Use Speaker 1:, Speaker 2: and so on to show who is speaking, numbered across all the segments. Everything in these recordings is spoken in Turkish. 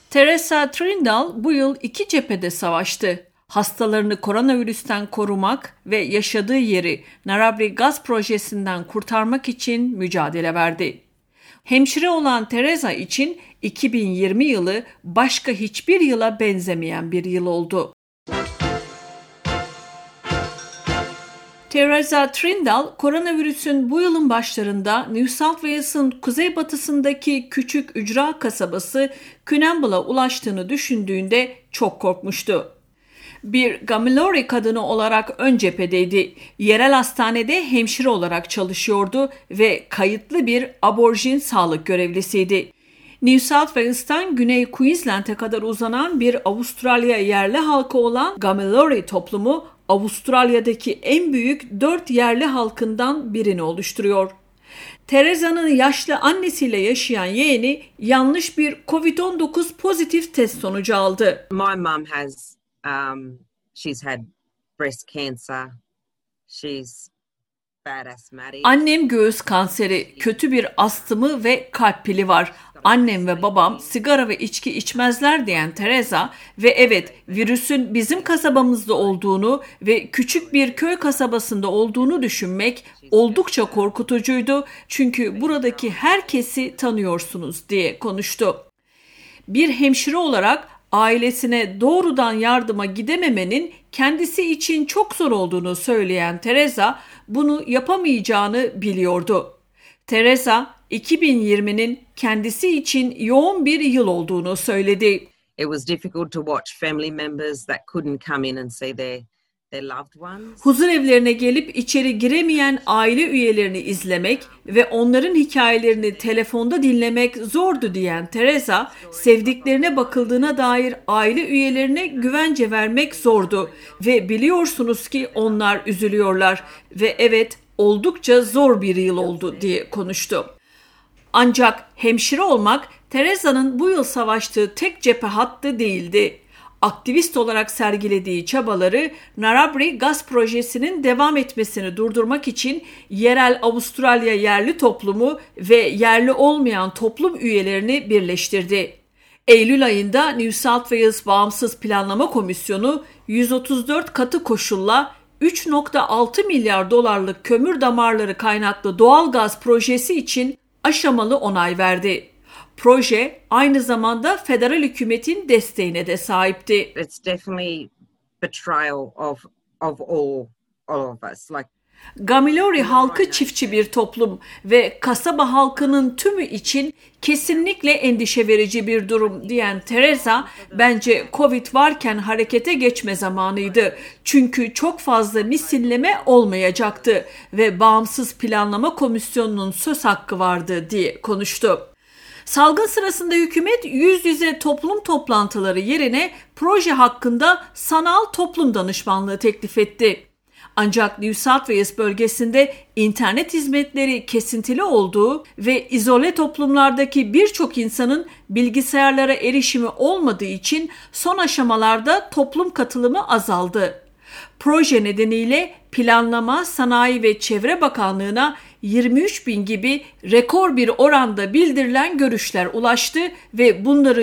Speaker 1: Teresa Trindle bu yıl 2 cephede savaştı. Hastalarını koronavirüsten korumak ve yaşadığı yeri Narabri Gaz projesinden kurtarmak için mücadele verdi. Hemşire olan Teresa için 2020 yılı başka hiçbir yıla benzemeyen bir yıl oldu. Teresa Trindle, koronavirüsün bu yılın başlarında New South Wales'ın kuzeybatısındaki küçük ücra kasabası Cunnamulla ulaştığını düşündüğünde çok korkmuştu. Bir Gamilori kadını olarak ön cephedeydi. Yerel hastanede hemşire olarak çalışıyordu ve kayıtlı bir aborjin sağlık görevlisiydi. New South Wales'tan Güney Queensland'e kadar uzanan bir Avustralya yerli halkı olan Gamilori toplumu, Avustralya'daki en büyük 4 yerli halkından birini oluşturuyor. Teresa'nın yaşlı annesiyle yaşayan yeğeni yanlış bir COVID-19 pozitif test sonucu aldı.
Speaker 2: My mum has, she's had breast cancer. She's bad asthmatic.
Speaker 1: Annem göğüs kanseri, kötü bir astımı ve kalp pili var. Annem ve babam sigara ve içki içmezler diyen Teresa ve evet virüsün bizim kasabamızda olduğunu ve küçük bir köy kasabasında olduğunu düşünmek oldukça korkutucuydu. Çünkü buradaki herkesi tanıyorsunuz diye konuştu. Bir hemşire olarak ailesine doğrudan yardıma gidememenin kendisi için çok zor olduğunu söyleyen Teresa bunu yapamayacağını biliyordu. Teresa 2020'nin kendisi için yoğun bir yıl olduğunu söyledi.
Speaker 2: It was difficult to watch family members that couldn't come in and see their loved ones.
Speaker 1: Huzur evlerine gelip içeri giremeyen aile üyelerini izlemek ve onların hikayelerini telefonda dinlemek zordu diyen Teresa, sevdiklerine bakıldığına dair aile üyelerine güvence vermek zordu ve biliyorsunuz ki onlar üzülüyorlar ve evet oldukça zor bir yıl oldu diye konuştu. Ancak hemşire olmak Teresa'nın bu yıl savaştığı tek cephe hattı değildi. Aktivist olarak sergilediği çabaları Narabri Gaz projesinin devam etmesini durdurmak için yerel Avustralya yerli toplumu ve yerli olmayan toplum üyelerini birleştirdi. Eylül ayında New South Wales Bağımsız Planlama Komisyonu 134 katı koşulla 3,6 milyar dolarlık kömür damarları kaynaklı doğal gaz projesi için aşamalı onay verdi. Proje aynı zamanda federal hükümetin desteğine de sahipti.
Speaker 2: It's definitely betrayal of all of us.
Speaker 1: Gamilori halkı çiftçi bir toplum ve kasaba halkının tümü için kesinlikle endişe verici bir durum diyen Teresa, bence Covid varken harekete geçme zamanıydı. Çünkü çok fazla misilleme olmayacaktı ve Bağımsız Planlama Komisyonu'nun söz hakkı vardı diye konuştu. Salgın sırasında hükümet yüz yüze toplum toplantıları yerine proje hakkında sanal toplum danışmanlığı teklif etti. Ancak New South Wales bölgesinde internet hizmetleri kesintili olduğu ve izole toplumlardaki birçok insanın bilgisayarlara erişimi olmadığı için son aşamalarda toplum katılımı azaldı. Proje nedeniyle Planlama, Sanayi ve Çevre Bakanlığı'na 23 bin gibi rekor bir oranda bildirilen görüşler ulaştı ve bunların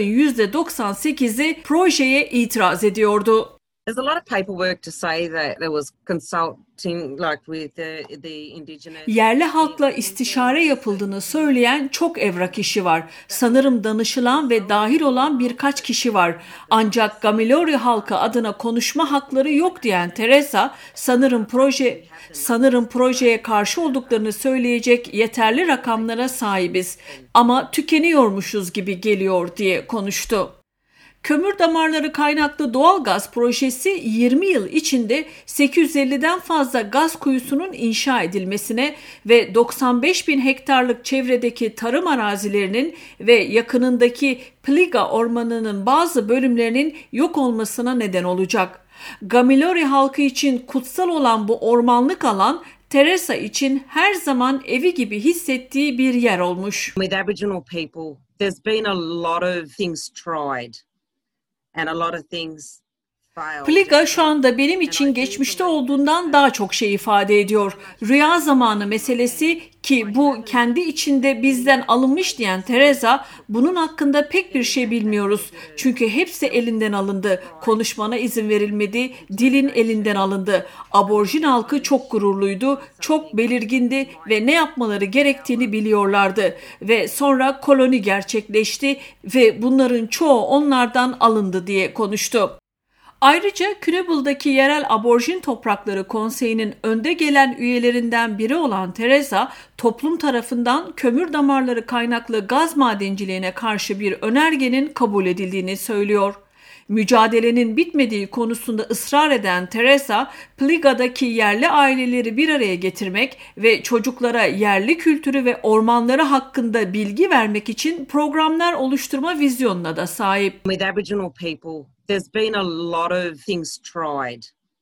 Speaker 1: %98'i projeye itiraz ediyordu.
Speaker 2: There's a lot of paperwork to say that there was consulting with the indigenous.
Speaker 1: Yerli halkla istişare yapıldığını söyleyen çok evrak işi var. Sanırım danışılan ve dahil olan birkaç kişi var. Ancak Gamilori halkı adına konuşma hakları yok diyen Teresa, sanırım projeye karşı olduklarını söyleyecek yeterli rakamlara sahibiz ama tükeniyormuşuz gibi geliyor diye konuştu. Kömür damarları kaynaklı doğal gaz projesi 20 yıl içinde 850'den fazla gaz kuyusunun inşa edilmesine ve 95 bin hektarlık çevredeki tarım arazilerinin ve yakınındaki Pliga ormanının bazı bölümlerinin yok olmasına neden olacak. Gamilori halkı için kutsal olan bu ormanlık alan Teresa için her zaman evi gibi hissettiği bir yer olmuş.
Speaker 2: With Aboriginal people, there's been a lot of things tried. And a lot of things
Speaker 1: Pliga şu anda benim için geçmişte olduğundan daha çok şey ifade ediyor. Rüya zamanı meselesi ki bu kendi içinde bizden alınmış diyen Teresa, bunun hakkında pek bir şey bilmiyoruz. Çünkü hepsi elinden alındı. Konuşmana izin verilmedi, dilin elinden alındı. Aborjin halkı çok gururluydu, çok belirgindi ve ne yapmaları gerektiğini biliyorlardı. Ve sonra koloni gerçekleşti ve bunların çoğu onlardan alındı diye konuştu. Ayrıca Knöbel'daki yerel aborjin toprakları konseyinin önde gelen üyelerinden biri olan Teresa, toplum tarafından kömür damarları kaynaklı gaz madenciliğine karşı bir önergenin kabul edildiğini söylüyor. Mücadelenin bitmediği konusunda ısrar eden Teresa, Pliga'daki yerli aileleri bir araya getirmek ve çocuklara yerli kültürü ve ormanları hakkında bilgi vermek için programlar oluşturma vizyonuna da sahip.
Speaker 2: With Aboriginal people, there's been a lot of things tried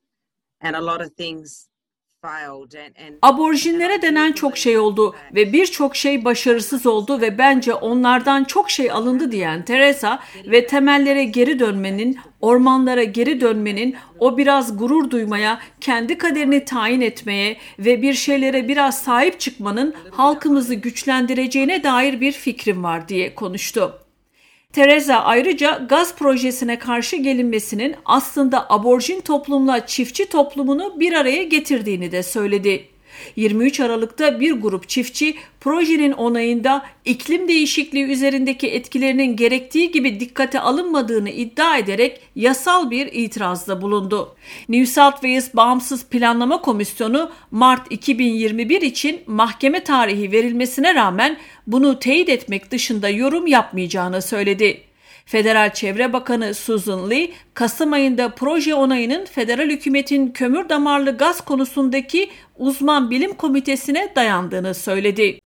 Speaker 2: and a lot of things failed.
Speaker 1: Aborjinlere denen çok şey oldu ve birçok şey başarısız oldu ve bence onlardan çok şey alındı diyen Teresa ve temellere geri dönmenin, ormanlara geri dönmenin, o biraz gurur duymaya, kendi kaderini tayin etmeye ve bir şeylere biraz sahip çıkmanın halkımızı güçlendireceğine dair bir fikrim var diye konuştu. Teresa ayrıca gaz projesine karşı gelinmesinin aslında aborjin toplumla çiftçi toplumunu bir araya getirdiğini de söyledi. 23 Aralık'ta bir grup çiftçi projenin onayında iklim değişikliği üzerindeki etkilerinin gerektiği gibi dikkate alınmadığını iddia ederek yasal bir itirazda bulundu. New South Wales Bağımsız Planlama Komisyonu Mart 2021 için mahkeme tarihi verilmesine rağmen bunu teyit etmek dışında yorum yapmayacağını söyledi. Federal Çevre Bakanı Susan Lee, Kasım ayında proje onayının federal hükümetin kömür damarlı gaz konusundaki uzman bilim komitesine dayandığını söyledi.